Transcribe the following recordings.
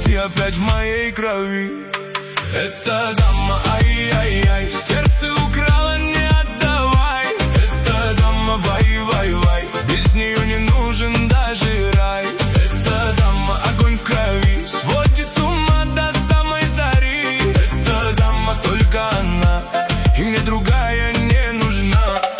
ты опять в моей крови. Это дама, ай-яй-яй, сердце украла, не отдавай. Это дама, вай-вай-вай, без нее не нужен даже рай. Это дама, огонь в крови, сводит с ума до самой зари. Это дама, только она, и мне другая не нужна.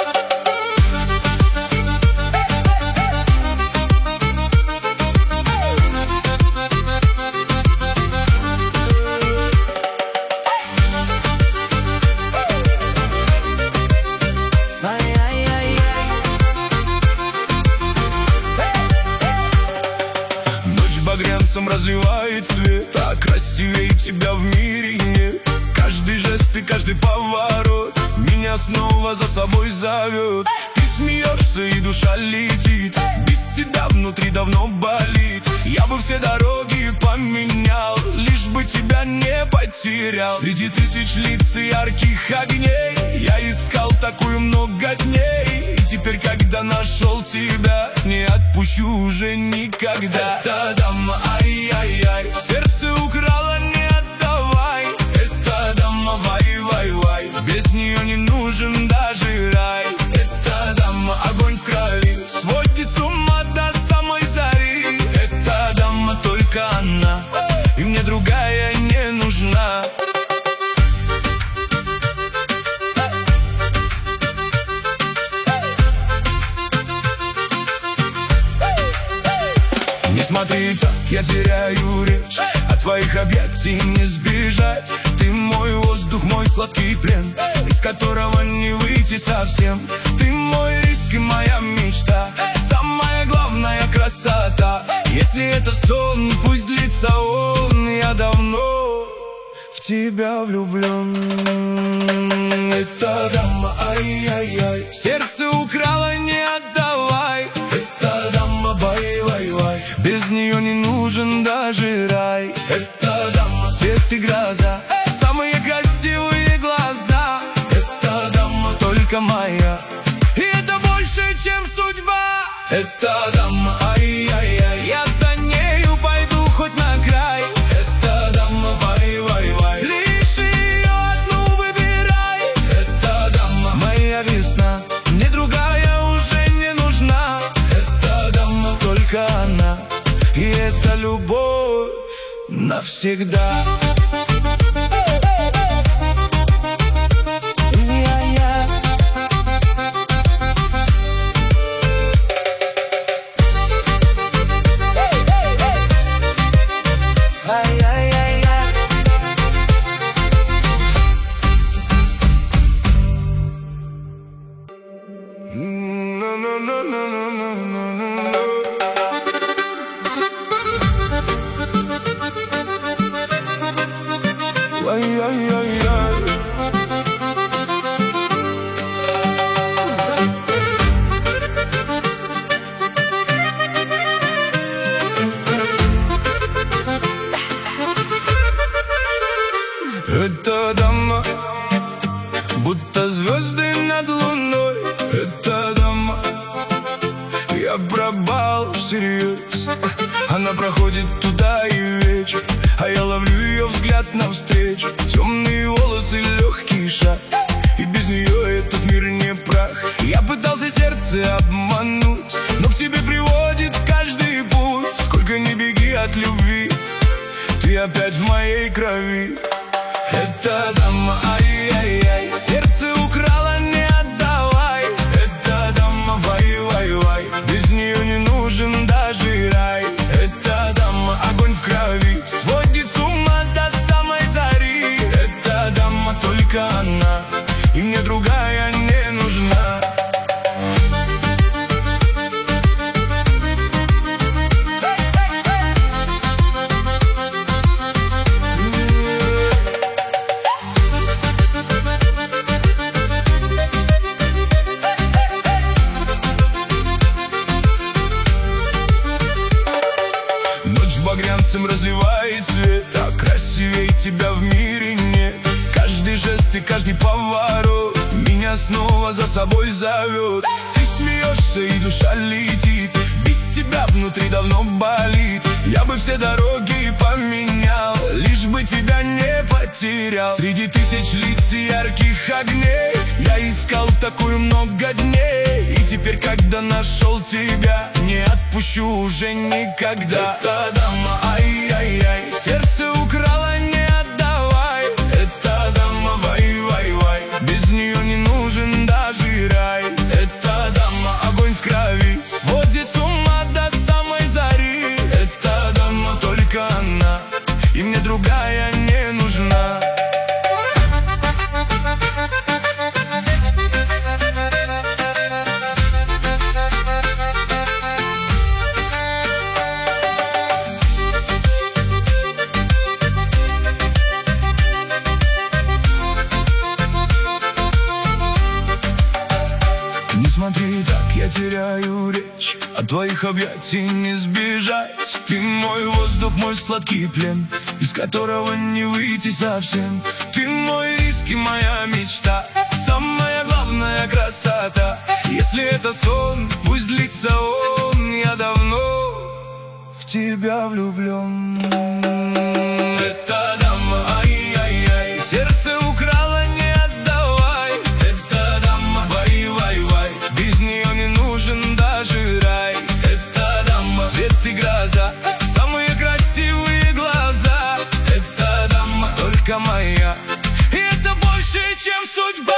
Багрянцем разливает свет, а красивее тебя в мире нет. Каждый жест и каждый поворот меня снова за собой зовет. Ты смеешься и душа летит, без тебя внутри давно болит. Я бы все дороги поменял, лишь бы тебя не потерял. Среди тысяч лиц и ярких огней я искал такую много дней. И теперь, когда нашел тебя, не отпущу уже никогда. Это дама, ай-яй-яй, сердце украла, не отдавай. Это дама, вай-вай-вай, без нее не нужен даже рай. Это дама, огонь в крови, сводит с ума до самой зари. Это дама, только она, и мне другая не нужна. Не смотри так, я теряю речь, от твоих объятий не сбежать. Ты мой воздух, мой сладкий плен, из которого не выйти совсем. Ты мой риск и моя мечта, самая главная красота. Если это сон, пусть длится он, я давно в тебя влюблен. Это дама, ай-яй-яй, сердце украла, не отдавай. Это дама, бай-вай-вай, без нее не нужен даже рай. Это дама, свет и гроза, самые красивые глаза. Это дама, только моя, и это больше, чем судьба. Это дама, ай-яй-яй, я за нею пойду хоть на край. Это дама, вай-вай-вай, лишь ее одну выбирай. Это дама, моя весна, мне другая уже не нужна. Это дама, только она, и это любовь навсегда. Это дама, будто звезды над луной. Это дама, я пробал всерьез. Она проходит туда и вечер, а я ловлю ее взгляд навстречу. Темные волосы, легкий шаг, и без нее этот мир не прах. Я пытался сердце обмануть, но к тебе приводит каждый путь. Сколько ни беги от любви, ты опять в моей крови. Это дама, ай-яй-яй, сердце украла, не отдавай. Это дама, вай-вай-вай, без нее не нужен даже рай. Это дама, огонь в крови, сводит с ума до самой зари. Это дама, только она, и мне другая не нужна. Багрянцем разливает свет, а красивее тебя в мире нет. Каждый жест и каждый поворот меня снова за собой зовет. Ты смеешься и душа летит, без тебя внутри давно болит. Я бы все дороги поменял, потерял. Среди тысяч лиц и ярких огней я искал такую много дней, и теперь, когда нашел тебя, не отпущу уже никогда. Эта дама, ай-яй-яй, сердце украла, не отдавай. Эта дама, вай-вай-вай, без нее не нужен даже рай. Эта дама, огонь в крови, сводит с ума до самой зари. Эта дама, только она, и мне другая не нужна. Не смотри так, я теряю речь, от твоих объятий не сбежать. Ты мой воздух, мой сладкий плен, из которого не выйти совсем. Ты мой риск и моя мечта, самая главная красота. Если это сон, пусть длится он, я давно в тебя влюблен. Это дама, ай-яй-яй, сердце украла, не отдавай. Это дама, вай-вай-вай, без нее не нужен даже рай. Это дама, свет и гроза, самые красивые глаза. Это дама, только моя, и это больше, чем судьба.